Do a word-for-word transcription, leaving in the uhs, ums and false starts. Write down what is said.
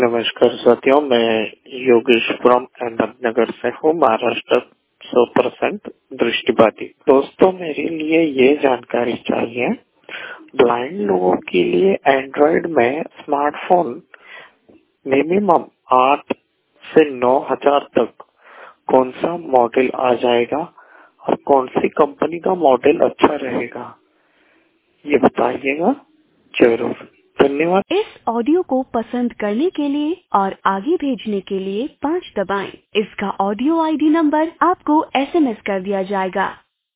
नमस्कार साथियों, मैं योगेशपुरम अहमदनगर से हूँ, महाराष्ट्र, सौ परसेंट दृष्टिबाधित। दोस्तों, मेरे लिए ये जानकारी चाहिए, ब्लाइंड लोगों के लिए एंड्रॉइड में स्मार्टफोन मिनिमम आठ से नौ हजार तक कौन सा मॉडल आ जाएगा और कौन सी कंपनी का मॉडल अच्छा रहेगा, ये बताइएगा जरूर। धन्यवाद। इस ऑडियो को पसंद करने के लिए और आगे भेजने के लिए पाँच दबाएं। इसका ऑडियो आईडी नंबर आपको एसएमएस कर दिया जाएगा।